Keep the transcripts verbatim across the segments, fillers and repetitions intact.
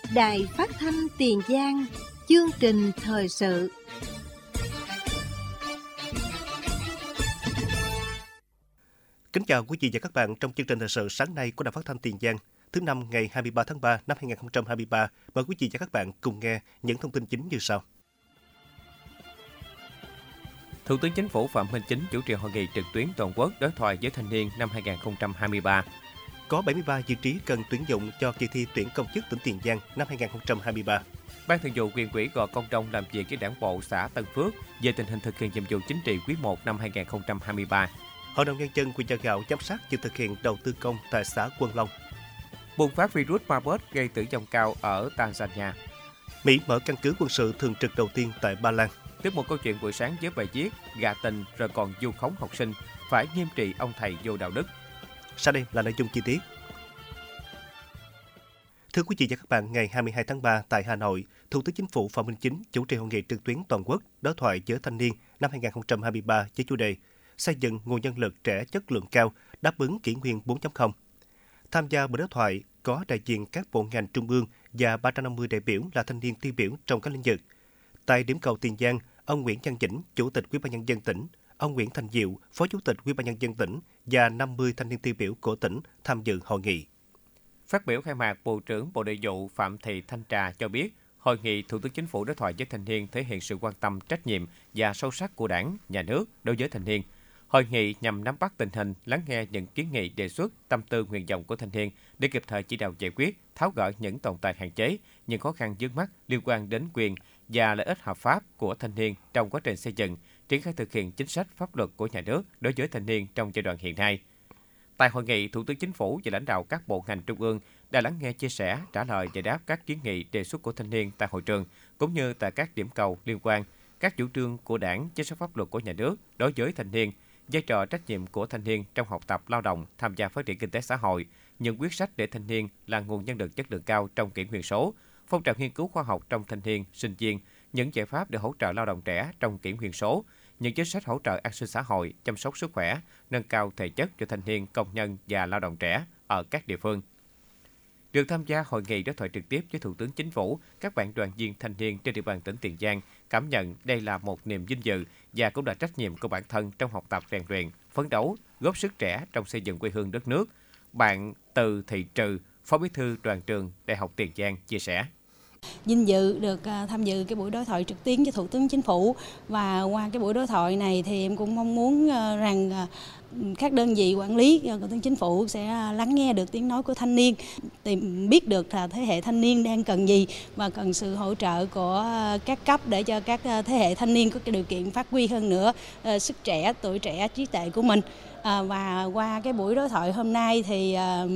Đài Phát thanh Tiền Giang, chương trình thời sự. Kính chào quý vị và các bạn trong chương trình thời sự sáng nay của Đài Phát thanh Tiền Giang, thứ năm ngày hai mươi ba tháng ba năm hai nghìn không trăm hai mươi ba. Mời quý vị và các bạn cùng nghe những thông tin chính như sau. Thủ tướng Chính phủ Phạm Minh Chính chủ trì hội nghị trực tuyến toàn quốc đối thoại với thanh niên năm hai nghìn không trăm hai mươi ba. Có bảy mươi ba vị trí cần tuyển dụng cho kỳ thi tuyển công chức tỉnh Tiền Giang năm hai nghìn không trăm hai mươi ba. Ban Thường vụ Huyện ủy Gò Công Đông làm việc với Đảng bộ xã Tân Phước về tình hình thực hiện nhiệm vụ chính trị quý một năm hai nghìn không trăm hai mươi ba. Hội đồng Nhân dân huyện Chợ Gạo giám sát việc thực hiện đầu tư công tại xã Quân Long. Bùng phát virus Marburg gây tử vong cao ở Tanzania. Mỹ mở căn cứ quân sự thường trực đầu tiên tại Ba Lan. Tiếp một câu chuyện buổi sáng với bài viết gạ tình rồi còn vu khống học sinh, phải nghiêm trị ông thầy vô đạo đức. Sau đây là nội dung chi tiết. Thưa quý vị và các bạn, ngày hai mươi hai tháng ba tại Hà Nội, Thủ tướng Chính phủ Phạm Minh Chính chủ trì hội nghị trực tuyến toàn quốc đối thoại với thanh niên năm hai nghìn không trăm hai mươi ba với chủ đề xây dựng nguồn nhân lực trẻ chất lượng cao đáp ứng kỷ nguyên bốn chấm không. Tham gia buổi đối thoại có đại diện các bộ ngành trung ương và ba trăm năm mươi đại biểu là thanh niên tiêu biểu trong các lĩnh vực. Tại điểm cầu Tiền Giang, ông Nguyễn Văn Chỉnh, Chủ tịch Ủy ban nhân dân tỉnh, ông Nguyễn Thành Diệu, Phó Chủ tịch Ủy ban nhân dân tỉnh và năm mươi thanh niên tiêu biểu của tỉnh tham dự hội nghị. Phát biểu khai mạc, Bộ trưởng Bộ Nội vụ Phạm Thị Thanh Trà cho biết, hội nghị Thủ tướng Chính phủ đối thoại với thanh niên thể hiện sự quan tâm, trách nhiệm và sâu sắc của Đảng, Nhà nước đối với thanh niên. Hội nghị nhằm nắm bắt tình hình, lắng nghe những kiến nghị, đề xuất, tâm tư, nguyện vọng của thanh niên để kịp thời chỉ đạo giải quyết, tháo gỡ những tồn tại hạn chế, những khó khăn vướng mắc liên quan đến quyền và lợi ích hợp pháp của thanh niên trong quá trình xây dựng, triển khai thực hiện chính sách pháp luật của nhà nước đối với thanh niên trong giai đoạn hiện nay. Tại hội nghị, Thủ tướng Chính phủ và lãnh đạo các bộ ngành trung ương đã lắng nghe, chia sẻ, trả lời và đáp các kiến nghị, đề xuất của thanh niên tại hội trường, cũng như tại các điểm cầu liên quan, các chủ trương của Đảng, chính sách pháp luật của nhà nước đối với thanh niên, vai trò trách nhiệm của thanh niên trong học tập, lao động, tham gia phát triển kinh tế xã hội, những quyết sách để thanh niên là nguồn nhân lực chất lượng cao trong kỷ nguyên số, phong trào nghiên cứu khoa học trong thanh niên, sinh viên, những giải pháp để hỗ trợ lao động trẻ trong kỷ nguyên số, những chính sách hỗ trợ an sinh xã hội, chăm sóc sức khỏe, nâng cao thể chất cho thanh niên, công nhân và lao động trẻ ở các địa phương. Được tham gia hội nghị đối thoại trực tiếp với Thủ tướng Chính phủ, các bạn đoàn viên thanh niên trên địa bàn tỉnh Tiền Giang cảm nhận đây là một niềm vinh dự và cũng là trách nhiệm của bản thân trong học tập rèn luyện, phấn đấu, góp sức trẻ trong xây dựng quê hương đất nước. Bạn Từ Thị Trừ, Phó Bí thư Đoàn trường Đại học Tiền Giang chia sẻ. Vinh dự được tham dự cái buổi đối thoại trực tuyến với Thủ tướng Chính phủ, và qua cái buổi đối thoại này thì em cũng mong muốn rằng các đơn vị quản lý của Thủ tướng Chính phủ sẽ lắng nghe được tiếng nói của thanh niên, tìm biết được là thế hệ thanh niên đang cần gì và cần sự hỗ trợ của các cấp để cho các thế hệ thanh niên có cái điều kiện phát huy hơn nữa sức trẻ, tuổi trẻ, trí tuệ của mình. Và qua cái buổi đối thoại hôm nay thì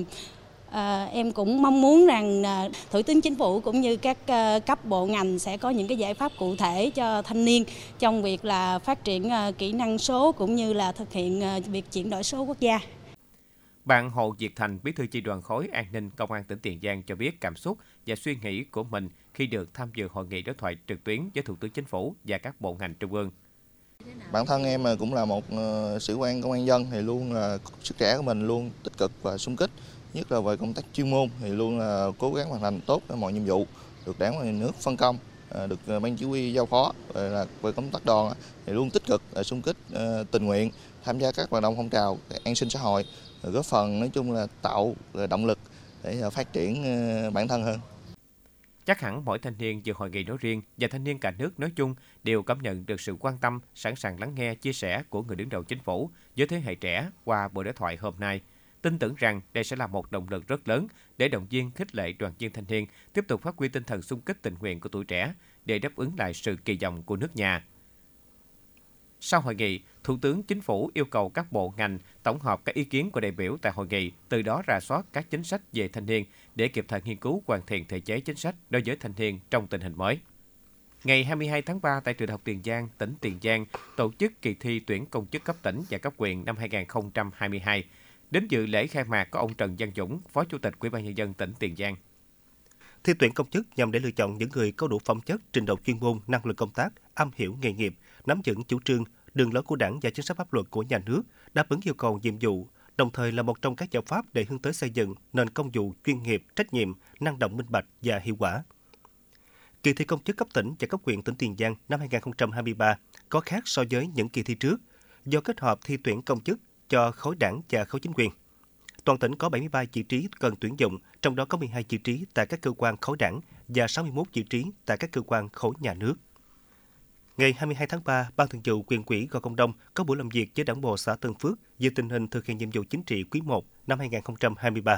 À, em cũng mong muốn rằng à, Thủ tướng Chính phủ cũng như các à, cấp bộ ngành sẽ có những cái giải pháp cụ thể cho thanh niên trong việc là phát triển à, kỹ năng số cũng như là thực hiện à, việc chuyển đổi số quốc gia. Bạn Hồ Việt Thành, Bí thư chi đoàn khối an ninh Công an tỉnh Tiền Giang cho biết cảm xúc và suy nghĩ của mình khi được tham dự hội nghị đối thoại trực tuyến với Thủ tướng Chính phủ và các bộ ngành trung ương. Bản thân em cũng là một uh, sĩ quan công an dân thì luôn là sức trẻ của mình luôn tích cực và xung kích, nhất là về công tác chuyên môn thì luôn là cố gắng hoàn thành tốt mọi nhiệm vụ được Đảng và Nhà nước phân công, được ban chỉ huy giao phó. Là về công tác đoàn thì luôn tích cực xung kích, tình nguyện tham gia các hoạt động phong trào an sinh xã hội, góp phần nói chung là tạo động lực để phát triển bản thân hơn. Chắc hẳn mỗi thanh niên dự hội nghị nói riêng và thanh niên cả nước nói chung đều cảm nhận được sự quan tâm, sẵn sàng lắng nghe, chia sẻ của người đứng đầu chính phủ với thế hệ trẻ qua buổi đối thoại hôm nay. Tin tưởng rằng đây sẽ là một động lực rất lớn để động viên, khích lệ đoàn viên thanh niên tiếp tục phát huy tinh thần xung kích tình nguyện của tuổi trẻ để đáp ứng lại sự kỳ vọng của nước nhà. Sau hội nghị, Thủ tướng Chính phủ yêu cầu các bộ ngành tổng hợp các ý kiến của đại biểu tại hội nghị, từ đó rà soát các chính sách về thanh niên để kịp thời nghiên cứu hoàn thiện thể chế chính sách đối với thanh niên trong tình hình mới. Ngày hai mươi hai tháng ba tại Trường Đại học Tiền Giang, tỉnh Tiền Giang tổ chức kỳ thi tuyển công chức cấp tỉnh và cấp huyện năm hai nghìn không trăm hai mươi hai. Đến dự lễ khai mạc có ông Trần Văn Dũng, Phó Chủ tịch Ủy ban Nhân dân tỉnh Tiền Giang. Thi tuyển công chức nhằm để lựa chọn những người có đủ phẩm chất, trình độ chuyên môn, năng lực công tác, am hiểu nghề nghiệp, nắm vững chủ trương, đường lối của Đảng và chính sách pháp luật của nhà nước, đáp ứng yêu cầu nhiệm vụ, đồng thời là một trong các giải pháp để hướng tới xây dựng nền công vụ chuyên nghiệp, trách nhiệm, năng động, minh bạch và hiệu quả. Kỳ thi công chức cấp tỉnh và cấp huyện tỉnh Tiền Giang năm hai không hai ba có khác so với những kỳ thi trước do kết hợp thi tuyển công chức cho khối đảng và khối chính quyền. Toàn tỉnh có bảy mươi ba vị trí cần tuyển dụng, trong đó có mười hai vị trí tại các cơ quan khối đảng và sáu mươi mốt vị trí tại các cơ quan khối nhà nước. Ngày hai mươi hai tháng ba, Ban Thường vụ Huyện ủy Gò Công Đông có buổi làm việc với Đảng bộ xã Tân Phước về tình hình thực hiện nhiệm vụ chính trị quý một năm hai không hai ba.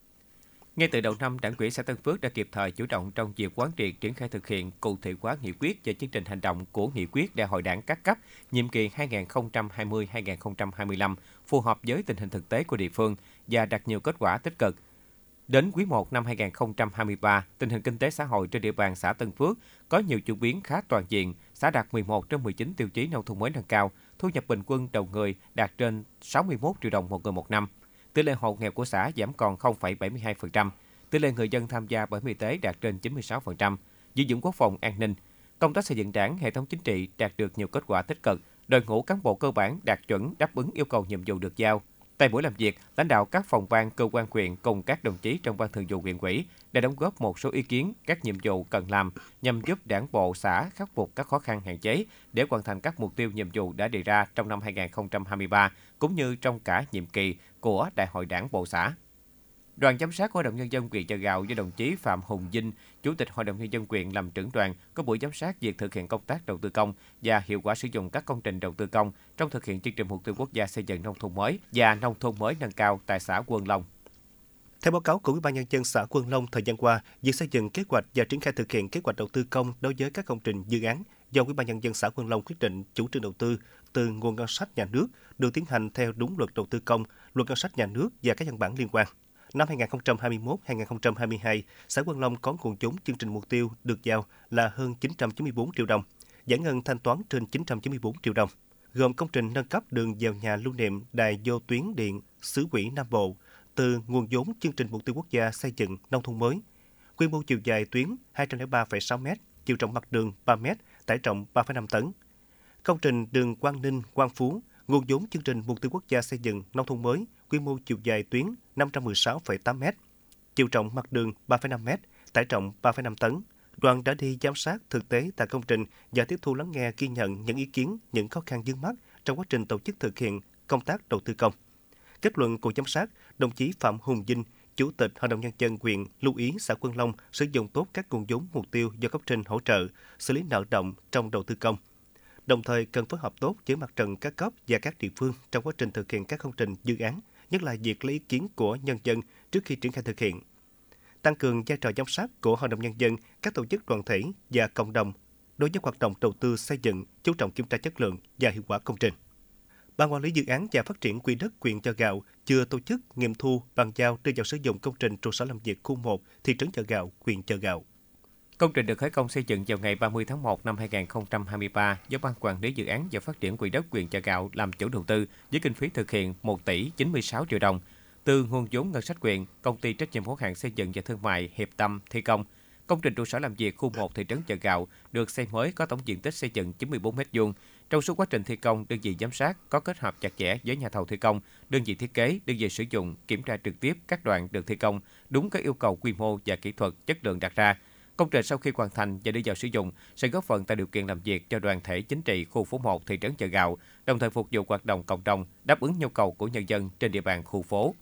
Ngay từ đầu năm, Đảng ủy xã Tân Phước đã kịp thời chủ động trong việc quán triệt triển khai thực hiện cụ thể hóa nghị quyết và chương trình hành động của nghị quyết Đại hội Đảng các cấp nhiệm kỳ hai không hai không đến hai không hai lăm phù hợp với tình hình thực tế của địa phương và đạt nhiều kết quả tích cực. Đến quý một năm hai không hai ba, tình hình kinh tế xã hội trên địa bàn xã Tân Phước có nhiều chuyển biến khá toàn diện, xã đạt mười một trên mười chín tiêu chí nông thôn mới nâng cao, thu nhập bình quân đầu người đạt trên sáu mươi mốt triệu đồng một người một năm. Tỷ lệ hộ nghèo của xã giảm còn không phẩy bảy mươi hai phần trăm, tỷ lệ người dân tham gia bảo hiểm y tế đạt trên chín mươi sáu phần trăm, giữ vững quốc phòng an ninh. Công tác xây dựng đảng, hệ thống chính trị đạt được nhiều kết quả tích cực, đội ngũ cán bộ cơ bản đạt chuẩn đáp ứng yêu cầu nhiệm vụ được giao. Tại buổi làm việc, lãnh đạo các phòng ban, cơ quan huyện cùng các đồng chí trong Ban Thường vụ Huyện ủy đã đóng góp một số ý kiến, các nhiệm vụ cần làm nhằm giúp Đảng bộ xã khắc phục các khó khăn hạn chế để hoàn thành các mục tiêu nhiệm vụ đã đề ra trong năm hai không hai ba cũng như trong cả nhiệm kỳ của Đại hội Đảng bộ xã. Đoàn giám sát Hội đồng Nhân dân huyện Chợ Gạo do đồng chí Phạm Hùng Vinh, Chủ tịch Hội đồng Nhân dân huyện làm trưởng đoàn, có buổi giám sát việc thực hiện công tác đầu tư công và hiệu quả sử dụng các công trình đầu tư công trong thực hiện chương trình mục tiêu quốc gia xây dựng nông thôn mới và nông thôn mới nâng cao tại xã Quân Long. Theo báo cáo của Ủy ban Nhân dân xã Quân Long, thời gian qua, việc xây dựng kế hoạch và triển khai thực hiện kế hoạch đầu tư công đối với các công trình dự án do Ủy ban Nhân dân xã Quân Long quyết định chủ trương đầu tư từ nguồn ngân sách nhà nước được tiến hành theo đúng luật đầu tư công, luật ngân sách nhà nước và các văn bản liên quan. Năm hai không hai mốt đến hai không hai hai, xã Quân Long có nguồn vốn chương trình mục tiêu được giao là hơn chín trăm chín mươi tư triệu đồng, giải ngân thanh toán trên chín trăm chín mươi tư triệu đồng, gồm công trình nâng cấp đường vào nhà lưu niệm đài vô tuyến điện xứ Quỷ Nam Bộ từ nguồn vốn chương trình mục tiêu quốc gia xây dựng nông thôn mới. Quy mô chiều dài tuyến hai trăm lẻ ba phẩy sáu mét, chiều rộng mặt đường ba mét, tải trọng ba phẩy năm tấn. Công trình đường Quang Ninh, Quang Phú, nguồn vốn chương trình mục tiêu quốc gia xây dựng nông thôn mới, quy mô chiều dài tuyến năm trăm mười sáu phẩy tám mét, chiều rộng mặt đường ba phẩy năm mét, tải trọng ba phẩy năm tấn. Đoàn đã đi giám sát thực tế tại công trình và tiếp thu lắng nghe, ghi nhận những ý kiến, những khó khăn vướng mắc trong quá trình tổ chức thực hiện công tác đầu tư công. Kết luận của giám sát, đồng chí Phạm Hùng Vinh, Chủ tịch Hội đồng Nhân dân huyện lưu ý xã Quân Long sử dụng tốt các nguồn vốn mục tiêu do cấp trên hỗ trợ, xử lý nợ động trong đầu tư công. Đồng thời cần phối hợp tốt với mặt trận các cấp và các địa phương trong quá trình thực hiện các công trình dự án, nhất là việc lấy ý kiến của nhân dân trước khi triển khai thực hiện. Tăng cường vai trò giám sát của Hội đồng Nhân dân, các tổ chức đoàn thể và cộng đồng đối với hoạt động đầu tư xây dựng, chú trọng kiểm tra chất lượng và hiệu quả công trình. Ban quản lý dự án và phát triển quỹ đất huyện Chợ Gạo chưa tổ chức nghiệm thu, bàn giao đưa vào sử dụng công trình trụ sở làm việc khu một, thị trấn Chợ Gạo, huyện Chợ Gạo. Công trình được khởi công xây dựng vào ngày ba mươi tháng một năm hai không hai ba do Ban quản lý dự án và phát triển quỹ đất huyện Chợ Gạo làm chủ đầu tư với kinh phí thực hiện một tỷ chín mươi sáu triệu đồng. Từ nguồn vốn ngân sách huyện, công ty trách nhiệm hữu hạn xây dựng và thương mại Hiệp Tâm thi công. Công trình trụ sở làm việc khu một thị trấn Chợ Gạo được xây mới có tổng diện tích xây dựng chín mươi tư mét vuông. Trong suốt quá trình thi công, đơn vị giám sát có kết hợp chặt chẽ với nhà thầu thi công, đơn vị thiết kế, đơn vị sử dụng, kiểm tra trực tiếp các đoạn được thi công đúng các yêu cầu quy mô và kỹ thuật chất lượng đặt ra. Công trình sau khi hoàn thành và đưa vào sử dụng sẽ góp phần tạo điều kiện làm việc cho đoàn thể chính trị khu phố một thị trấn Chợ Gạo, đồng thời phục vụ hoạt động cộng đồng, đáp ứng nhu cầu của nhân dân trên địa bàn khu phố.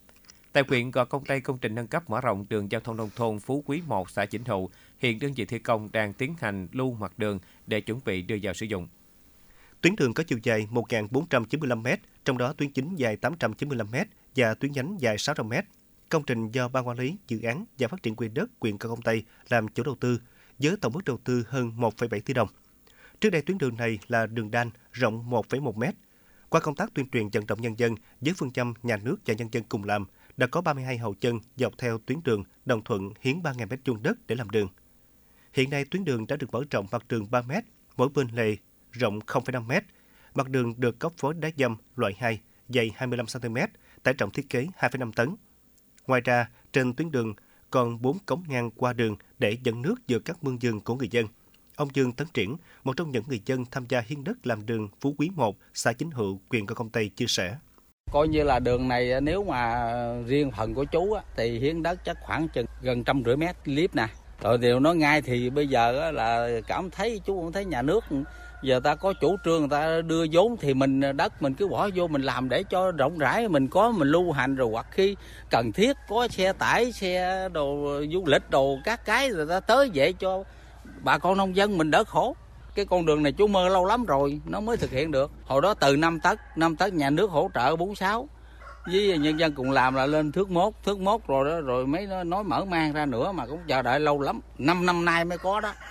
Tại huyện Gò Công Tây, công trình nâng cấp mở rộng đường giao thông nông thôn Phú Quý một, xã Vĩnh Hữu, hiện đơn vị thi công đang tiến hành lưu mặt đường để chuẩn bị đưa vào sử dụng. Tuyến đường có chiều dài một nghìn bốn trăm chín mươi lăm mét, trong đó tuyến chính dài tám trăm chín mươi lăm mét và tuyến nhánh dài sáu trăm mét. Công trình do Ban quản lý dự án và phát triển quỹ đất huyện Gò Công Tây làm chủ đầu tư, với tổng mức đầu tư hơn một phẩy bảy tỷ đồng. Trước đây tuyến đường này là đường đan rộng một phẩy một mét. Qua công tác tuyên truyền vận động nhân dân với phương châm nhà nước và nhân dân cùng làm, đã có ba mươi hai hộ dân dọc theo tuyến đường đồng thuận hiến ba nghìn mét vuông đất để làm đường. Hiện nay tuyến đường đã được mở rộng mặt đường ba mét, mỗi bên lề rộng không phẩy năm mét. Mặt đường được cấp phối đá dăm loại hai, dày hai mươi lăm xăng ti mét, tải trọng thiết kế hai phẩy năm tấn. Ngoài ra, trên tuyến đường còn bốn cống ngang qua đường để dẫn nước giữa các mương giường của người dân. Ông Dương Tấn Triển, một trong những người dân tham gia hiến đất làm đường Phú Quý một, xã Vĩnh Hữu, huyện Gò Công Tây chia sẻ. Coi như là đường này nếu mà riêng phần của chú á, thì hiến đất chắc khoảng chừng gần trăm rưỡi mét clip nè. Rồi điều nói ngay thì bây giờ là cảm thấy chú cũng thấy nhà nước giờ ta có chủ trương, người ta đưa vốn thì mình đất mình cứ bỏ vô mình làm để cho rộng rãi, mình có mình lưu hành, rồi hoặc khi cần thiết có xe tải, xe đồ du lịch đồ các cái rồi ta tới vậy cho bà con nông dân mình đỡ khổ. Cái con đường này chú mơ lâu lắm rồi nó mới thực hiện được. Hồi đó từ năm tấc, năm tấc nhà nước hỗ trợ bốn mươi sáu với nhân dân cùng làm là lên thước mốt, thước mốt rồi đó, rồi mấy nó nói mở mang ra nữa mà cũng chờ đợi lâu lắm, năm năm nay mới có đó.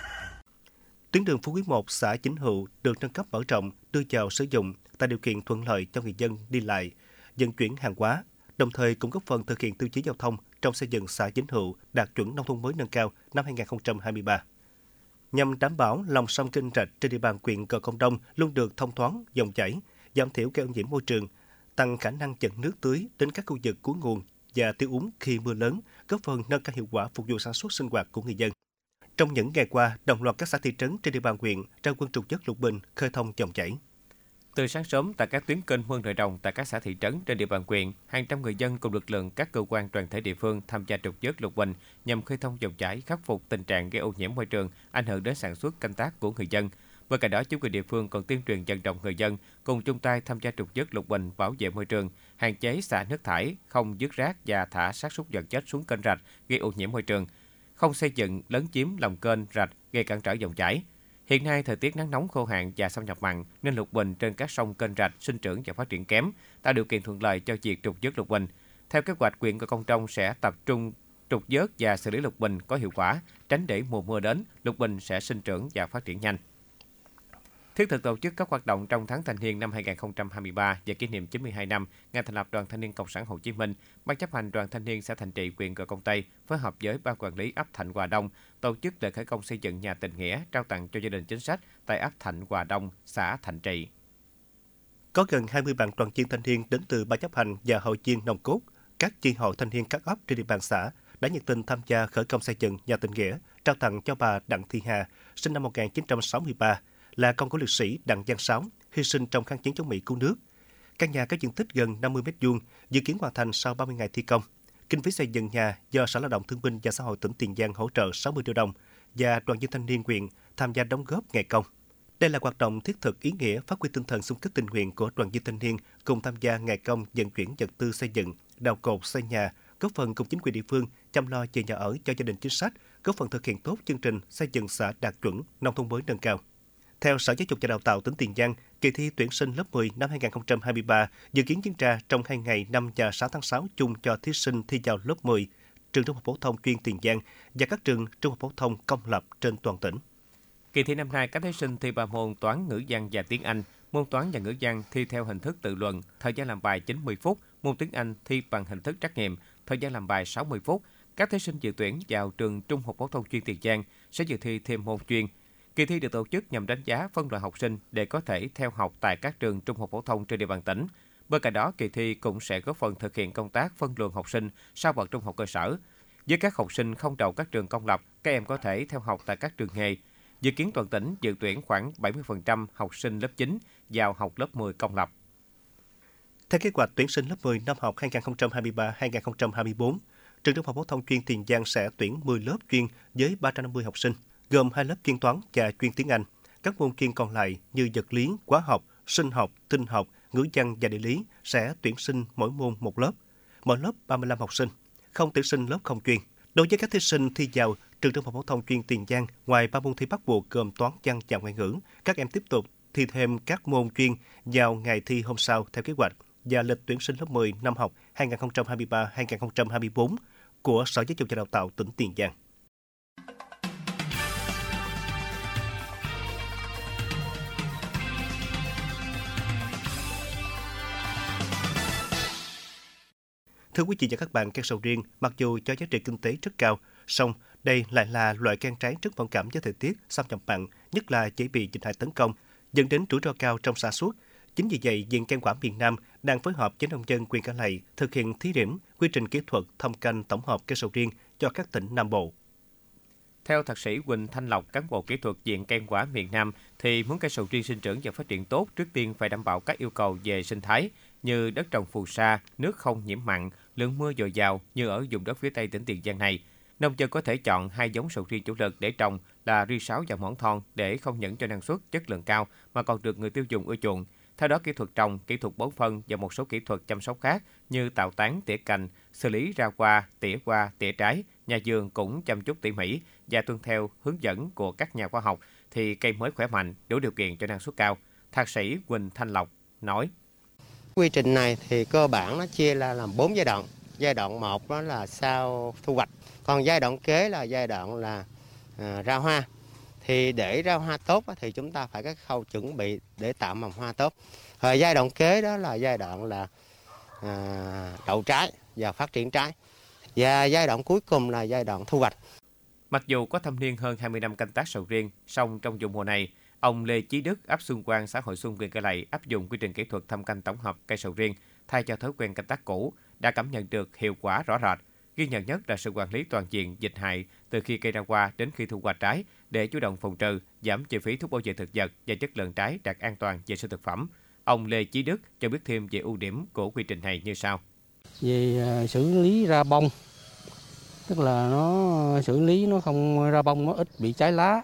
Tuyến đường Phú Quý một, xã Chính Hữu được nâng cấp mở rộng, đưa vào sử dụng, tạo điều kiện thuận lợi cho người dân đi lại, vận chuyển hàng hóa, đồng thời cũng góp phần thực hiện tiêu chí giao thông trong xây dựng xã Chính Hữu đạt chuẩn nông thôn mới nâng cao năm hai không hai ba. Nhằm đảm bảo lòng sông kênh rạch trên địa bàn huyện Gò Công Đông luôn được thông thoáng, dòng chảy, giảm thiểu gây ô nhiễm môi trường, tăng khả năng dẫn nước tưới đến các khu vực cuối nguồn và tiêu úng khi mưa lớn, góp phần nâng cao hiệu quả phục vụ sản xuất sinh hoạt của người dân. Trong những ngày qua, đồng loạt các xã thị trấn trên địa bàn huyện ra quân trục vớt lục bình, khơi thông dòng chảy. Từ sáng sớm tại các tuyến kênh mương nội đồng tại các xã thị trấn trên địa bàn huyện, hàng trăm người dân cùng lực lượng các cơ quan đoàn thể địa phương tham gia trục vớt lục bình nhằm khơi thông dòng chảy, khắc phục tình trạng gây ô nhiễm môi trường, ảnh hưởng đến sản xuất canh tác của người dân. Bên cạnh đó, chính quyền địa phương còn tuyên truyền vận động người dân cùng chung tay tham gia trục vớt lục bình, bảo vệ môi trường, hạn chế xả nước thải, không vứt rác và thả xác súc vật chết xuống kênh rạch gây ô nhiễm môi trường, không xây dựng lấn chiếm lòng kênh rạch gây cản trở dòng chảy. Hiện nay, thời tiết nắng nóng khô hạn và xâm nhập mặn nên lục bình trên các sông kênh rạch sinh trưởng và phát triển kém, tạo điều kiện thuận lợi cho việc trục vớt lục bình. Theo kế hoạch, huyện Gò Công Đông sẽ tập trung trục vớt và xử lý lục bình có hiệu quả, tránh để mùa mưa đến, lục bình sẽ sinh trưởng và phát triển nhanh. Thiết thực tổ chức các hoạt động trong tháng thanh niên năm hai không hai ba và kỷ niệm chín mươi hai năm ngày thành lập Đoàn Thanh niên Cộng sản Hồ Chí Minh, Ban chấp hành Đoàn Thanh niên xã Thạnh Trị, huyện Gò Công Tây phối hợp với Ban quản lý ấp Thạnh Hòa Đông tổ chức lễ khởi công xây dựng nhà tình nghĩa trao tặng cho gia đình chính sách tại ấp Thạnh Hòa Đông, xã Thạnh Trị. Có gần hai mươi bạn đoàn viên thanh niên đến từ Ban chấp hành và hội viên nòng cốt, các chi hội thanh niên các ấp trên địa bàn xã đã nhiệt tình tham gia khởi công xây dựng nhà tình nghĩa trao tặng cho bà Đặng Thị Hà, sinh năm một nghìn chín trăm sáu mươi ba, là con của liệt sĩ Đặng Văn Sáu, hy sinh trong kháng chiến chống Mỹ cứu nước. Căn nhà có diện tích gần năm mươi mét vuông, dự kiến hoàn thành sau ba mươi ngày thi công. Kinh phí xây dựng nhà do Sở Lao động Thương binh và Xã hội tỉnh Tiền Giang hỗ trợ sáu mươi triệu đồng và đoàn viên thanh niên huyện tham gia đóng góp ngày công. Đây là hoạt động thiết thực ý nghĩa, phát huy tinh thần xung kích tình nguyện của đoàn viên thanh niên cùng tham gia ngày công vận chuyển vật tư xây dựng, đào cột xây nhà, góp phần cùng chính quyền địa phương chăm lo về nhà ở cho gia đình chính sách, góp phần thực hiện tốt chương trình xây dựng xã đạt chuẩn nông thôn mới nâng cao. Theo Sở Giáo dục và Đào tạo tỉnh Tiền Giang, kỳ thi tuyển sinh lớp mười năm hai không hai ba dự kiến diễn ra trong hai ngày năm và sáu tháng sáu chung cho thí sinh thi vào lớp mười, trường Trung học phổ thông chuyên Tiền Giang và các trường trung học phổ thông công lập trên toàn tỉnh. Kỳ thi năm nay, các thí sinh thi ba môn toán, ngữ văn và tiếng Anh. Môn toán và ngữ văn thi theo hình thức tự luận, thời gian làm bài chín mươi phút. Môn tiếng Anh thi bằng hình thức trắc nghiệm, thời gian làm bài sáu mươi phút. Các thí sinh dự tuyển vào trường Trung học phổ thông chuyên Tiền Giang sẽ dự thi thêm môn chuyên. Kỳ thi được tổ chức nhằm đánh giá phân loại học sinh để có thể theo học tại các trường trung học phổ thông trên địa bàn tỉnh. Bên cạnh đó, kỳ thi cũng sẽ góp phần thực hiện công tác phân luồng học sinh sau bậc trung học cơ sở. Với các học sinh không đậu các trường công lập, các em có thể theo học tại các trường nghề. Dự kiến toàn tỉnh dự tuyển khoảng bảy mươi phần trăm học sinh lớp chín vào học lớp mười công lập. Theo kế hoạch tuyển sinh lớp mười năm học hai không hai ba hai không hai tư, trường Trung học phổ thông chuyên Tiền Giang sẽ tuyển mười lớp chuyên với ba trăm năm mươi học sinh, gồm hai lớp chuyên toán và chuyên tiếng Anh. Các môn chuyên còn lại như vật lý, hóa học, sinh học, tinh học, ngữ văn và địa lý sẽ tuyển sinh mỗi môn một lớp, mỗi lớp ba mươi lăm học sinh, không tuyển sinh lớp không chuyên. Đối với các thí sinh thi vào trường Trung học phổ thông chuyên Tiền Giang, ngoài ba môn thi bắt buộc gồm toán, văn và ngoại ngữ, các em tiếp tục thi thêm các môn chuyên vào ngày thi hôm sau theo kế hoạch và lịch tuyển sinh lớp mười năm học hai không hai ba hai không hai tư của Sở Giáo dục và Đào tạo tỉnh Tiền Giang. Thưa quý vị và các bạn, cây sầu riêng mặc dù cho giá trị kinh tế rất cao, song đây lại là loại cây trái rất phản cảm với thời tiết, xâm nhập mặn, nhất là dễ bị dịch hại tấn công, dẫn đến rủi ro cao trong sản xuất. Chính vì vậy, Viện Cây quả miền Nam đang phối hợp với nông dân huyện Cẩm Lậy thực hiện thí điểm quy trình kỹ thuật thâm canh tổng hợp cây sầu riêng cho các tỉnh Nam Bộ. Theo thạc sĩ Huỳnh Thanh Lộc, cán bộ kỹ thuật Viện Cây quả miền Nam, thì muốn cây sầu riêng sinh trưởng và phát triển tốt, trước tiên phải đảm bảo các yêu cầu về sinh thái như đất trồng phù sa, nước không nhiễm mặn, lượng mưa dồi dào như ở vùng đất phía Tây tỉnh Tiền Giang này. Nông dân có thể chọn hai giống sầu riêng chủ lực để trồng là ri sáu và Mỏn Thon để không những cho năng suất chất lượng cao mà còn được người tiêu dùng ưa chuộng. Theo đó, kỹ thuật trồng, kỹ thuật bón phân và một số kỹ thuật chăm sóc khác như tạo tán, tỉa cành, xử lý ra hoa, tỉa hoa, tỉa trái, nhà vườn cũng chăm chút tỉ mỉ và tuân theo hướng dẫn của các nhà khoa học thì cây mới khỏe mạnh, đủ điều kiện cho năng suất cao. Thạc sĩ Huỳnh Thanh Lộc nói: Quy trình này thì cơ bản nó chia ra làm bốn giai đoạn. Giai đoạn một đó là sau thu hoạch, còn giai đoạn kế là giai đoạn là à, ra hoa. Thì để ra hoa tốt thì chúng ta phải có khâu chuẩn bị để tạo mầm hoa tốt. Rồi giai đoạn kế đó là giai đoạn là à, đậu trái và phát triển trái. Và giai đoạn cuối cùng là giai đoạn thu hoạch. Mặc dù có thâm niên hơn hai mươi năm canh tác sầu riêng, song trong vụ mùa này, ông Lê Chí Đức, ấp Xuân Quang, xã Hội Xuân, huyện Cai Lậy áp dụng quy trình kỹ thuật thâm canh tổng hợp cây sầu riêng thay cho thói quen canh tác cũ, đã cảm nhận được hiệu quả rõ rệt. Ghi nhận nhất là sự quản lý toàn diện dịch hại từ khi cây ra hoa đến khi thu hoạch trái để chủ động phòng trừ, giảm chi phí thuốc bảo vệ thực vật và chất lượng trái đạt an toàn vệ sinh thực phẩm. Ông Lê Chí Đức cho biết thêm về ưu điểm của quy trình này như sau. Về xử lý ra bông, tức là nó xử lý nó không ra bông, nó ít bị cháy lá.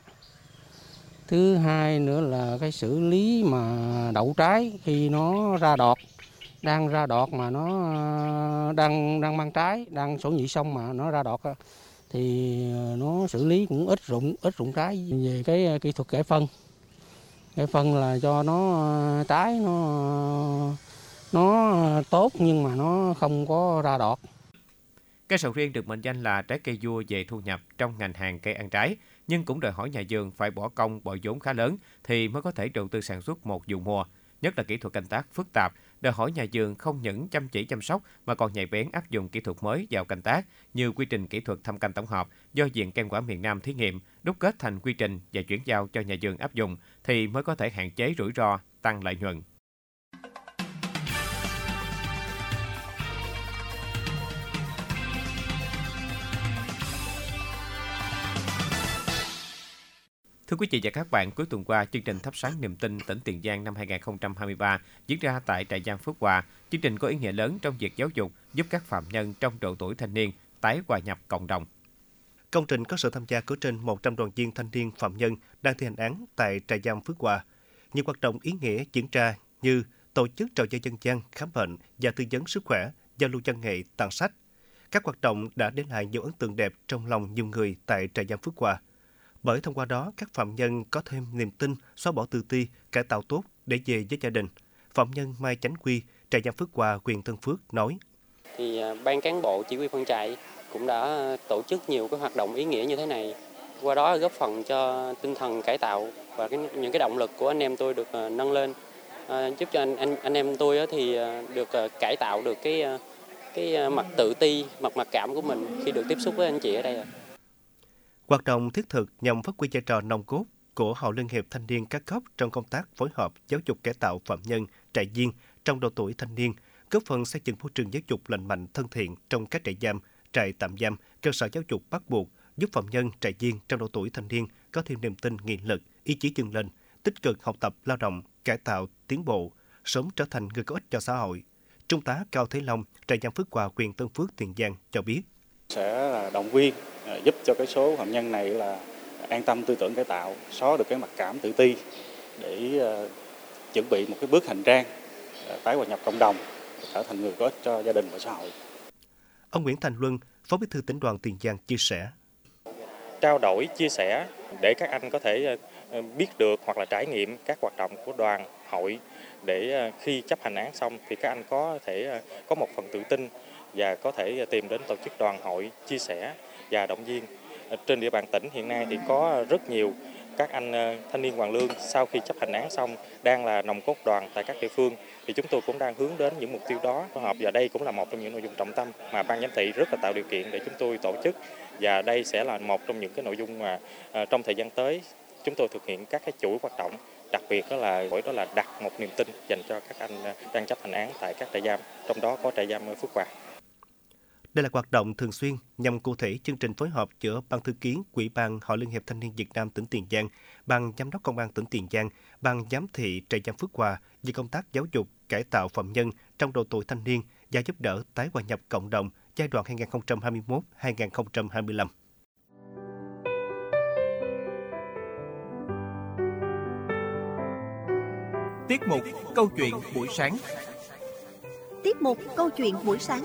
Thứ hai nữa là cái xử lý mà đậu trái khi nó ra đọt, đang ra đọt mà nó đang đang mang trái, đang sổ nhị xong mà nó ra đọt thì nó xử lý cũng ít rụng ít rụng trái. Về cái kỹ thuật kẻ phân, kẻ phân là cho nó trái nó nó tốt nhưng mà nó không có ra đọt. Cây sầu riêng được mệnh danh là trái cây vua về thu nhập trong ngành hàng cây ăn trái, nhưng cũng đòi hỏi nhà vườn phải bỏ công bỏ vốn khá lớn thì mới có thể đầu tư sản xuất một vụ mùa. Nhất là kỹ thuật canh tác phức tạp, đòi hỏi nhà vườn không những chăm chỉ chăm sóc mà còn nhạy bén áp dụng kỹ thuật mới vào canh tác như quy trình kỹ thuật thâm canh tổng hợp do Viện Cây quả miền Nam thí nghiệm, đúc kết thành quy trình và chuyển giao cho nhà vườn áp dụng thì mới có thể hạn chế rủi ro, tăng lợi nhuận. Thưa quý vị và các bạn, cuối tuần qua, chương trình Thắp sáng niềm tin tỉnh Tiền Giang năm hai không hai ba diễn ra tại trại giam Phước Hòa. Chương trình có ý nghĩa lớn trong việc giáo dục, giúp các phạm nhân trong độ tuổi thanh niên tái hòa nhập cộng đồng. Công trình có sự tham gia của trên một trăm đoàn viên thanh niên phạm nhân đang thi hành án tại trại giam Phước Hòa. Nhiều hoạt động ý nghĩa diễn ra như tổ chức trò chơi dân gian, khám bệnh và tư vấn sức khỏe, giao lưu văn nghệ, tặng sách. Các hoạt động đã để lại nhiều ấn tượng đẹp trong lòng nhiều người tại trại giam Phước Hòa. Bởi thông qua đó, các phạm nhân có thêm niềm tin, xóa bỏ tự ti, cải tạo tốt để về với gia đình. Phạm nhân Mai Chánh Quy, trại giam Phước Hòa, huyện Tân Phước nói: Thì ban cán bộ chỉ huy phân trại cũng đã tổ chức nhiều cái hoạt động ý nghĩa như thế này, qua đó góp phần cho tinh thần cải tạo và cái, những cái động lực của anh em tôi được uh, nâng lên, uh, giúp cho anh anh anh em tôi uh, thì uh, được uh, cải tạo được cái uh, cái uh, mặt tự ti, mặt mặc cảm của mình khi được tiếp xúc với anh chị ở đây. Hoạt động thiết thực nhằm phát huy vai trò nòng cốt của Hội Liên hiệp Thanh niên các cấp trong công tác phối hợp giáo dục cải tạo phạm nhân, trại viên trong độ tuổi thanh niên, góp phần xây dựng môi trường giáo dục lành mạnh, thân thiện trong các trại giam, trại tạm giam, cơ sở giáo dục bắt buộc, giúp phạm nhân, trại viên trong độ tuổi thanh niên có thêm niềm tin, nghị lực, ý chí vươn lên, tích cực học tập, lao động, cải tạo, tiến bộ, sớm trở thành người có ích cho xã hội. Trung tá Cao Thế Long, trại giam Phước Hòa, huyện Tân Phước, Tiền Giang cho biết: sẽ là động viên giúp cho cái số phạm nhân này là an tâm tư tưởng cải tạo, xóa được cái mặc cảm tự ti để uh, chuẩn bị một cái bước hành trang uh, tái hòa nhập cộng đồng, trở thành người có ích cho gia đình và xã hội. Ông Nguyễn Thành Luân, Phó Bí thư Tỉnh đoàn Tiền Giang chia sẻ: trao đổi, chia sẻ để các anh có thể uh, biết được hoặc là trải nghiệm các hoạt động của đoàn, hội để uh, khi chấp hành án xong thì các anh có thể uh, có một phần tự tin và có thể tìm đến tổ chức đoàn hội chia sẻ và động viên. Trên địa bàn tỉnh hiện nay thì có rất nhiều các anh thanh niên hoàn lương sau khi chấp hành án xong đang là nòng cốt đoàn tại các địa phương, thì chúng tôi cũng đang hướng đến những mục tiêu đó phối hợp, và đây cũng là một trong những nội dung trọng tâm mà ban giám thị rất là tạo điều kiện để chúng tôi tổ chức, và đây sẽ là một trong những cái nội dung mà trong thời gian tới chúng tôi thực hiện các cái chuỗi hoạt động, đặc biệt đó là đó là đặt một niềm tin dành cho các anh đang chấp hành án tại các trại giam, trong đó có trại giam Phước Hòa. Đây là hoạt động thường xuyên nhằm cụ thể chương trình phối hợp giữa Ban thư ký Ủy ban Hội Liên hiệp Thanh niên Việt Nam tỉnh Tiền Giang, Ban giám đốc Công an tỉnh Tiền Giang, Ban giám thị trại giam Phước Hòa về công tác giáo dục, cải tạo phạm nhân trong độ tuổi thanh niên và giúp đỡ tái hòa nhập cộng đồng giai đoạn hai nghìn không trăm hai mươi mốt đến hai nghìn không trăm hai mươi lăm. Tiết mục Câu chuyện buổi sáng. Tiết mục Câu chuyện buổi sáng.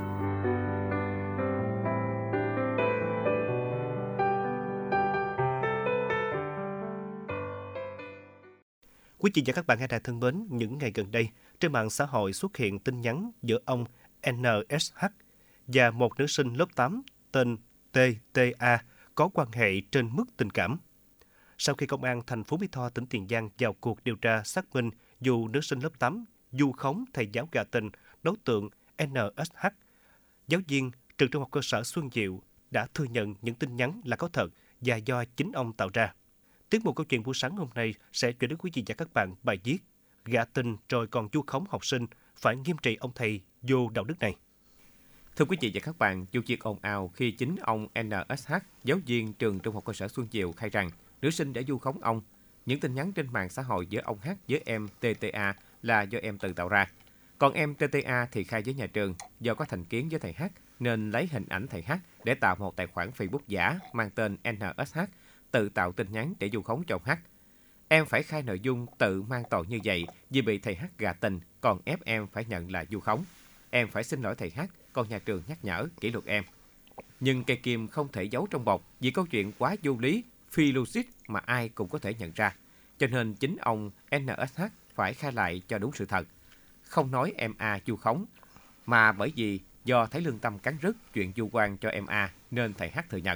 Quý vị và các bạn nghe đài thân mến, những ngày gần đây, trên mạng xã hội xuất hiện tin nhắn giữa ông en ét hát và một nữ sinh lớp tám tên tê tê a có quan hệ trên mức tình cảm. Sau khi công an thành phố Mỹ Tho, tỉnh Tiền Giang vào cuộc điều tra xác minh vụ nữ sinh lớp tám vu khống thầy giáo gạ tình, đối tượng en ét hát, giáo viên trường trung học cơ sở Xuân Diệu đã thừa nhận những tin nhắn là có thật và do chính ông tạo ra. Tiết mục Câu chuyện buổi sáng hôm nay sẽ chuyển đến quý vị và các bạn bài viết gạ tình rồi còn vu khống học sinh, phải nghiêm trị ông thầy vô đạo đức này. Thưa quý vị và các bạn, vụ việc ồn ào khi chính ông en ét hát, giáo viên trường trung học cơ sở Xuân Diệu khai rằng nữ sinh đã vu khống ông. Những tin nhắn trên mạng xã hội giữa ông H với em tê tê a là do em tự tạo ra. Còn em tê tê a thì khai với nhà trường do có thành kiến với thầy H nên lấy hình ảnh thầy H để tạo một tài khoản Facebook giả mang tên en ét hát, tự tạo tin nhắn để vu khống cho ông H. Em phải khai nội dung tự mang tội như vậy vì bị thầy H gạ tình, còn ép em phải nhận là vu khống. Em phải xin lỗi thầy H, còn nhà trường nhắc nhở kỷ luật em. Nhưng cây kim không thể giấu trong bọc vì câu chuyện quá vô lý, phi logic mà ai cũng có thể nhận ra. Cho nên chính ông en ét hát phải khai lại cho đúng sự thật. Không nói em A vu khống, mà bởi vì do thấy lương tâm cắn rứt chuyện vu oan cho em A nên thầy H thừa nhận.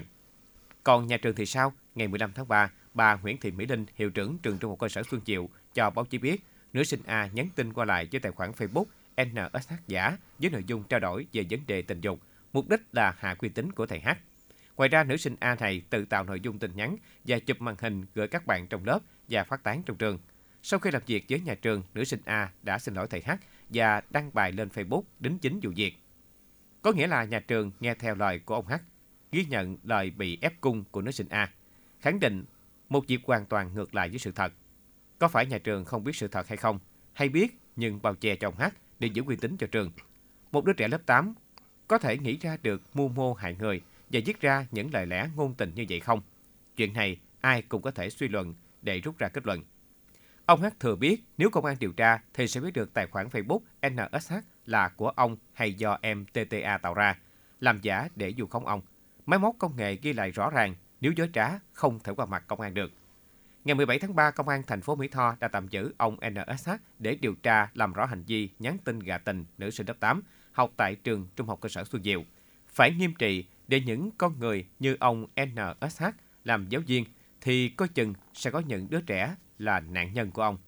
Còn nhà trường thì sao? Ngày mười lăm tháng ba, bà Nguyễn Thị Mỹ Linh, hiệu trưởng trường trung học cơ sở Xuân Diệu, cho báo chí biết nữ sinh A nhắn tin qua lại với tài khoản Facebook en ét hát giả với nội dung trao đổi về vấn đề tình dục, mục đích là hạ uy tín của thầy H. Ngoài ra, nữ sinh A này tự tạo nội dung tin nhắn và chụp màn hình gửi các bạn trong lớp và phát tán trong trường. Sau khi làm việc với nhà trường, nữ sinh A đã xin lỗi thầy H và đăng bài lên Facebook đính chính vụ việc. Có nghĩa là nhà trường nghe theo lời của ông H, ghi nhận lời bị ép cung của nữ sinh A, khẳng định một việc hoàn toàn ngược lại với sự thật. Có phải nhà trường không biết sự thật hay không? Hay biết nhưng bao che cho ông H để giữ uy tín cho trường? Một đứa trẻ lớp tám có thể nghĩ ra được mưu mô hại người và viết ra những lời lẽ ngôn tình như vậy không? Chuyện này ai cũng có thể suy luận để rút ra kết luận. Ông H thừa biết nếu công an điều tra thì sẽ biết được tài khoản Facebook en ét hát là của ông hay do em tê tê a tạo ra, làm giả để vu khống ông. Máy móc công nghệ ghi lại rõ ràng, nếu dối trá không thể qua mặt công an được. Ngày mười bảy tháng ba, Công an thành phố Mỹ Tho đã tạm giữ ông en ét hát để điều tra làm rõ hành vi nhắn tin gạ tình nữ sinh lớp tám học tại trường trung học cơ sở Xuân Diệu. Phải nghiêm trị để những con người như ông en ét hát làm giáo viên thì coi chừng sẽ có những đứa trẻ là nạn nhân của ông.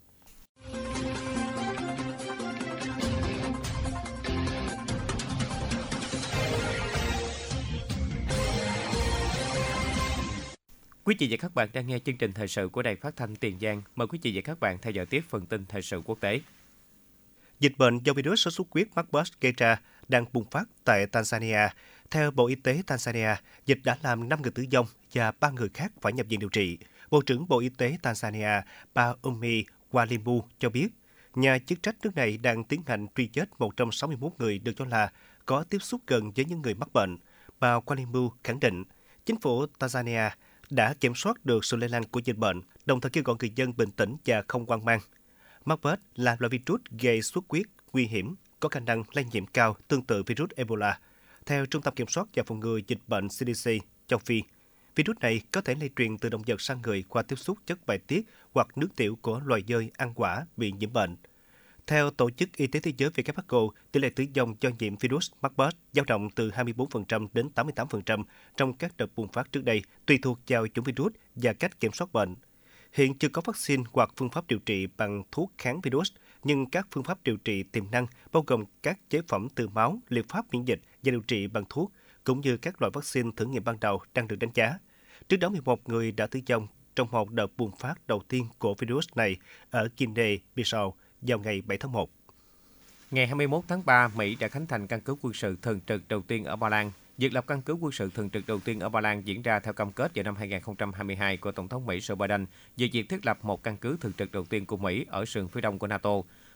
Quý vị và các bạn đang nghe chương trình thời sự của Đài Phát thanh Tiền Giang. Mời quý vị và các bạn theo dõi tiếp phần tin thời sự quốc tế. Dịch bệnh do virus sốt xuất huyết Marburg gây ra đang bùng phát tại Tanzania. Theo Bộ Y tế Tanzania, dịch đã làm năm người tử vong và ba người khác phải nhập viện điều trị. Bộ trưởng Bộ Y tế Tanzania, bà Umi Walimu cho biết, nhà chức trách nước này đang tiến hành truy vết một trăm sáu mươi mốt người được cho là có tiếp xúc gần với những người mắc bệnh. Bà Walimu khẳng định, chính phủ Tanzania đã kiểm soát được sự lây lan của dịch bệnh, đồng thời kêu gọi người dân bình tĩnh và không hoang mang. Marburg là loại virus gây xuất huyết nguy hiểm, có khả năng lây nhiễm cao tương tự virus Ebola. Theo Trung tâm Kiểm soát và Phòng ngừa Dịch bệnh xê đê xê châu Phi, virus này có thể lây truyền từ động vật sang người qua tiếp xúc chất bài tiết hoặc nước tiểu của loài dơi ăn quả bị nhiễm bệnh. Theo Tổ chức Y tế Thế giới W H O, tỷ lệ tử vong do nhiễm virus Marburg dao động từ hai mươi bốn phần trăm đến tám mươi tám phần trăm trong các đợt bùng phát trước đây, tùy thuộc vào chủng virus và cách kiểm soát bệnh. Hiện chưa có vaccine hoặc phương pháp điều trị bằng thuốc kháng virus, nhưng các phương pháp điều trị tiềm năng bao gồm các chế phẩm từ máu, liệu pháp miễn dịch và điều trị bằng thuốc, cũng như các loại vaccine thử nghiệm ban đầu đang được đánh giá. Trước đó, mười một người đã tử vong trong một đợt bùng phát đầu tiên của virus này ở Guinea-Bissau vào ngày bảy tháng một. Ngày hai mươi mốt tháng ba, Mỹ đã khánh thành căn cứ quân sự thường trực đầu tiên ở Ba Lan. Việc lập căn cứ quân sự thường trực đầu tiên ở Ba Lan diễn ra theo cam kết vào năm hai không hai hai của Tổng thống Mỹ Joe Biden về việc thiết lập một căn cứ thường trực đầu tiên của Mỹ ở sườn phía đông của NATO.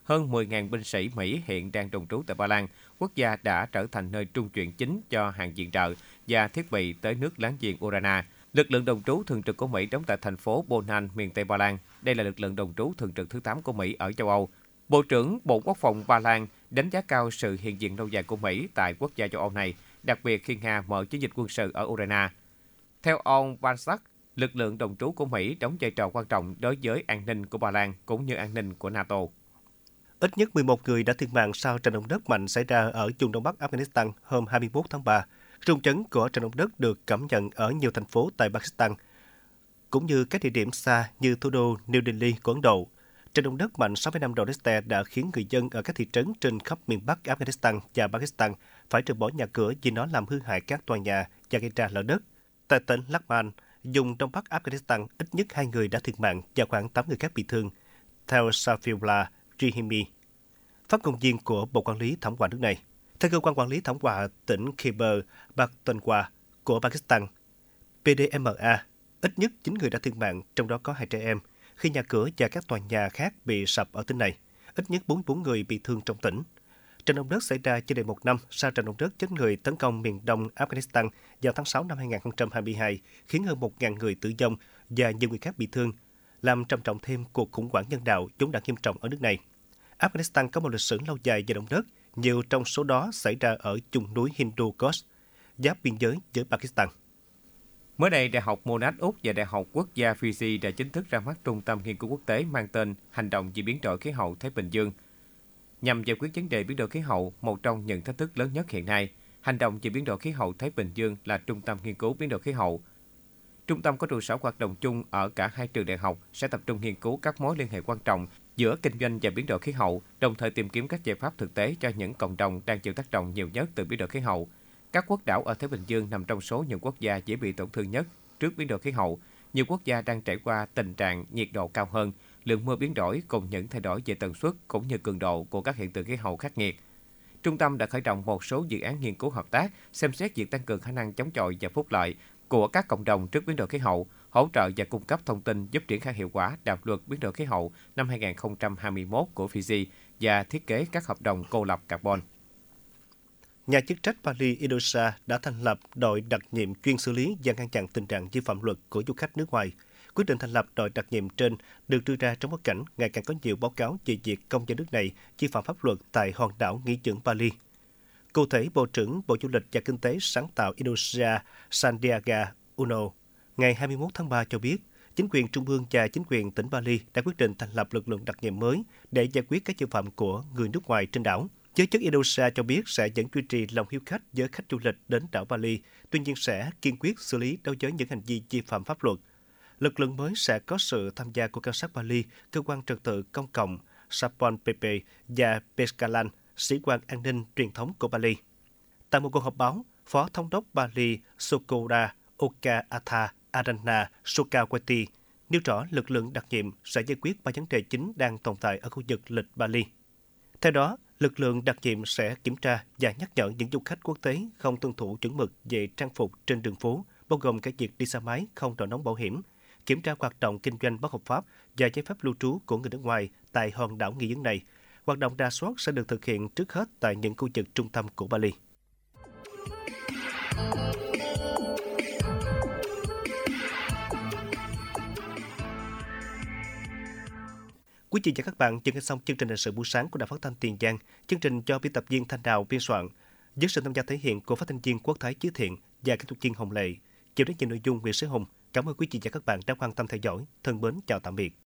hơn mười nghìn binh sĩ Mỹ hiện đang đồn trú tại Ba Lan, quốc gia đã trở thành nơi trung chuyển chính cho hàng viện trợ và thiết bị tới nước láng giềng Ukraine. Lực lượng đồn trú thường trực của Mỹ đóng tại thành phố Poznań, miền Tây Ba Lan. Đây là lực lượng đồn trú thường trực thứ tám của Mỹ ở châu Âu. Bộ trưởng Bộ Quốc phòng Ba Lan đánh giá cao sự hiện diện lâu dài của Mỹ tại quốc gia châu Âu này, đặc biệt khi Nga mở chiến dịch quân sự ở Ukraine. Theo ông Vansak, lực lượng đồn trú của Mỹ đóng vai trò quan trọng đối với an ninh của Ba Lan cũng như an ninh của NATO. Ít nhất mười một người đã thiệt mạng sau trận động đất mạnh xảy ra ở vùng Đông Bắc Afghanistan hôm hai mươi mốt tháng ba. Rung chấn của trận động đất được cảm nhận ở nhiều thành phố tại Pakistan, cũng như các địa điểm xa như thủ đô New Delhi của Ấn Độ. Trận động đất mạnh sáu phẩy năm độ Richter đã khiến người dân ở các thị trấn trên khắp miền Bắc Afghanistan và Pakistan phải rời bỏ nhà cửa vì nó làm hư hại các tòa nhà và gây ra lở đất. Tại tỉnh Laghman, vùng Đông Bắc Afghanistan, ít nhất hai người đã thiệt mạng và khoảng tám người khác bị thương, theo Safiullah Rahimi, phát ngôn viên của Bộ Quản lý Thảm họa nước này. Theo cơ quan quản lý thảm họa tỉnh Khyber Pakhtunkhwa của Pakistan, pê đê em a, ít nhất chín người đã thiệt mạng, trong đó có hai trẻ em, khi nhà cửa và các tòa nhà khác bị sập ở tỉnh này. Ít nhất bốn mươi bốn người bị thương trong tỉnh. Trận động đất xảy ra chưa đầy một năm sau trận động đất chết người tấn công miền đông Afghanistan vào tháng sáu năm hai nghìn không trăm hai mươi hai, khiến hơn một nghìn người tử vong và nhiều người khác bị thương, làm trầm trọng thêm cuộc khủng hoảng nhân đạo vốn đã nghiêm trọng ở nước này. Afghanistan có một lịch sử lâu dài về động đất, nhiều trong số đó xảy ra ở vùng núi Hindu Kush, giáp biên giới với Pakistan. Mới đây, Đại học Monash Úc và Đại học Quốc gia Fiji đã chính thức ra mắt trung tâm nghiên cứu quốc tế mang tên Hành động vì biến đổi khí hậu Thái Bình Dương. Nhằm giải quyết vấn đề biến đổi khí hậu, một trong những thách thức lớn nhất hiện nay, Hành động vì biến đổi khí hậu Thái Bình Dương là trung tâm nghiên cứu biến đổi khí hậu. Trung tâm có trụ sở hoạt động chung ở cả hai trường đại học, sẽ tập trung nghiên cứu các mối liên hệ quan trọng giữa kinh doanh và biến đổi khí hậu, đồng thời tìm kiếm các giải pháp thực tế cho những cộng đồng đang chịu tác động nhiều nhất từ biến đổi khí hậu. Các quốc đảo ở Thái Bình Dương nằm trong số những quốc gia dễ bị tổn thương nhất trước biến đổi khí hậu. Nhiều quốc gia đang trải qua tình trạng nhiệt độ cao hơn, lượng mưa biến đổi cùng những thay đổi về tần suất cũng như cường độ của các hiện tượng khí hậu khắc nghiệt. Trung tâm đã khởi động một số dự án nghiên cứu hợp tác, xem xét việc tăng cường khả năng chống chọi và phúc lợi của các cộng đồng trước biến đổi khí hậu, hỗ trợ và cung cấp thông tin giúp triển khai hiệu quả đạo luật biến đổi khí hậu năm hai nghìn không trăm hai mươi mốt của Fiji và thiết kế các hợp đồng cô lập carbon. Nhà chức trách Bali, Indonesia đã thành lập đội đặc nhiệm chuyên xử lý và ngăn chặn tình trạng vi phạm luật của du khách nước ngoài. Quyết định thành lập đội đặc nhiệm trên được đưa ra trong bối cảnh ngày càng có nhiều báo cáo về việc công dân nước này vi phạm pháp luật tại hòn đảo nghỉ dưỡng Bali. Cụ thể, Bộ trưởng Bộ Du lịch và Kinh tế sáng tạo Indonesia Sandiaga Uno ngày hai mươi mốt tháng ba cho biết, chính quyền trung ương và chính quyền tỉnh Bali đã quyết định thành lập lực lượng đặc nhiệm mới để giải quyết các vi phạm của người nước ngoài trên đảo. Giới chức Indonesia cho biết sẽ vẫn duy trì lòng hiếu khách với khách du lịch đến đảo Bali, tuy nhiên sẽ kiên quyết xử lý đối với những hành vi vi phạm pháp luật. Lực lượng mới sẽ có sự tham gia của cảnh sát Bali, cơ quan trật tự công cộng Satpol pê pê và Peskalan, sĩ quan an ninh truyền thống của Bali. Tại một cuộc họp báo, Phó Thống đốc Bali Sukoda Oka Atha Arana Sukawati nêu rõ lực lượng đặc nhiệm sẽ giải quyết ba vấn đề chính đang tồn tại ở khu vực lịch Bali. Theo đó, lực lượng đặc nhiệm sẽ kiểm tra và nhắc nhở những du khách quốc tế không tuân thủ chuẩn mực về trang phục trên đường phố, bao gồm cả việc đi xe máy không đội nón bảo hiểm, kiểm tra hoạt động kinh doanh bất hợp pháp và giấy phép lưu trú của người nước ngoài tại hòn đảo nghỉ dưỡng này. Hoạt động rà soát sẽ được thực hiện trước hết tại những khu vực trung tâm của Bali. Quý vị và các bạn vừa nghe xong chương trình thời sự buổi sáng của Đài Phát thanh Tiền Giang. Chương trình do biên tập viên Thanh Đào biên soạn, với sự tham gia thể hiện của phát thanh viên Quốc Thái Chí Thiện và kỹ thuật viên Hồng Lệ. Chịu trách nhiệm nội dung Nguyễn Sĩ Hùng. Cảm ơn quý vị và các bạn đã quan tâm theo dõi. Thân mến chào tạm biệt.